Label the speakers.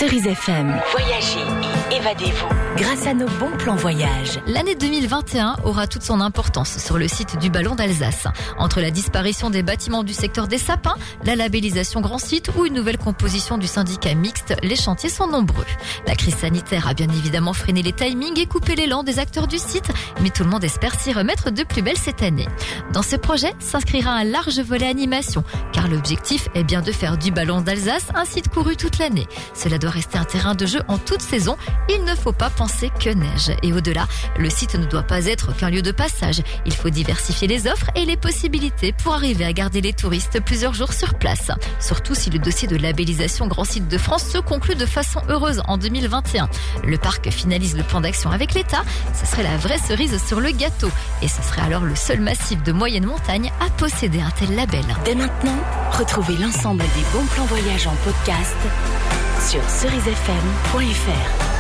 Speaker 1: Cerise FM. Voyagez et évadez-vous grâce à nos bons plans voyage.
Speaker 2: L'année 2021 aura toute son importance sur le site du Ballon d'Alsace. Entre la disparition des bâtiments du secteur des sapins, la labellisation grand site ou une nouvelle composition du syndicat mixte, les chantiers sont nombreux. La crise sanitaire a bien évidemment freiné les timings et coupé l'élan des acteurs du site, mais tout le monde espère s'y remettre de plus belle cette année. Dans ce projet s'inscrira un large volet animation, car l'objectif est bien de faire du Ballon d'Alsace un site couru toute l'année. Cela doit rester un terrain de jeu en toute saison. Il ne faut pas penser que neige. Et au-delà, le site ne doit pas être qu'un lieu de passage. Il faut diversifier les offres et les possibilités pour arriver à garder les touristes plusieurs jours sur place. Surtout si le dossier de labellisation Grand Site de France se conclut de façon heureuse en 2021. Le parc finalise le plan d'action avec l'État. Ce serait la vraie cerise sur le gâteau. Et ce serait alors le seul massif de moyenne montagne à posséder un tel label.
Speaker 1: Dès maintenant, retrouvez l'ensemble des bons plans voyage en podcast sur cerisefm.fr.